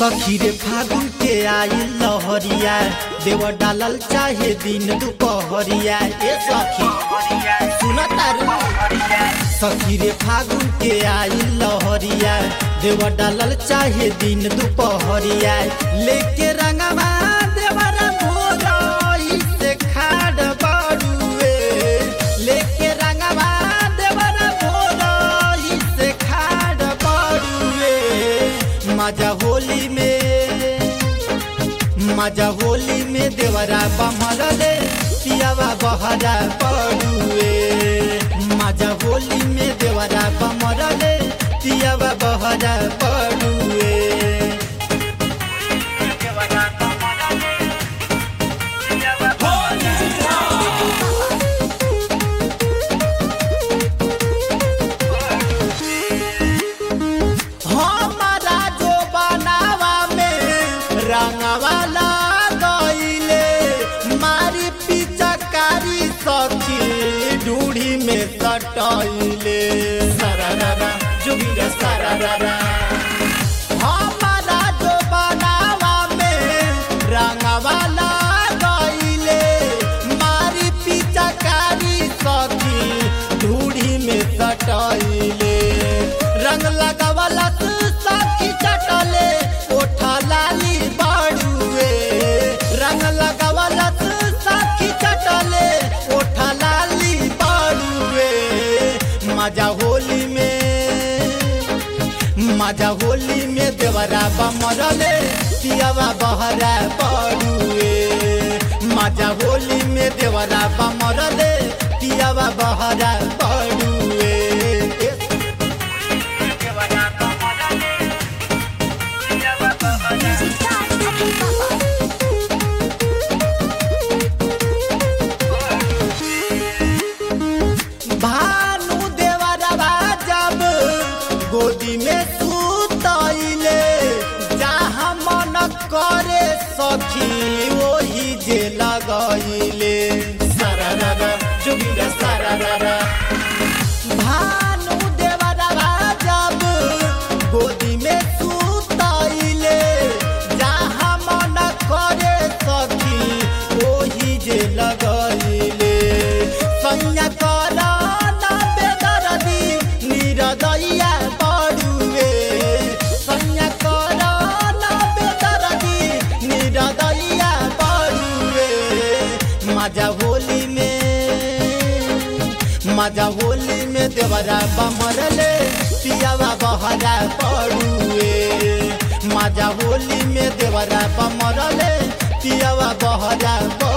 सखी रे फागुन के आई लहरिया देव डालल चाहे दिन दुपहरिया। ए सखी सुनता रू सखी रे फागुन के आई लहरिया देव डालल चाहे दिन दुपहरिया। लेके रंगवा देवरा भोरई से खाड़ बड़ुए लेके रंगवा देवरा भोरई से खाड़ बड़ुए। मजा होली में देवरा बमरले पियावा बहरा पड़ुए। मजा होली में देवरा बमरले पियावा बहरा पड़ुए। हमारा जो बनावा में रंगवाला गईले मारी पिचकारी सखी ढूढ़ी में सटैले सरारा जुगिरा सरारा। हमारा जो बनावा में रंगवाला गईले मारी पिचकारी सखी ढूढ़ी में सटैले। रंग लगावला सखी चटले ओठा लाली बाड़ुए। रंग लगावला सखी चटले ओठा लाली बाड़ुए। मजा होली में देवरा बमरले पियावा बहरा पड़ुए। मजा होली में देवरा बमरले पियावा बहरा पड़ुए। भानु देवरवा जब गोदी में सुतैले जहाँ मन करे सखी वही जे लगैले सरारा जुगिरा सरारा। भानु देवरवा जब गोदी में सुतैले जहाँ मन करे सखी वही जे लगैले। सैया करा ना बेदर्दी निरदैया बड़ुए। सैया करा ना बेदर्दी निरदैया बड़ुए। मजा होली में देवरा बमरले पियावा बहरा पड़ुए। मजा होली में देवरा बमरले पियावा बहरा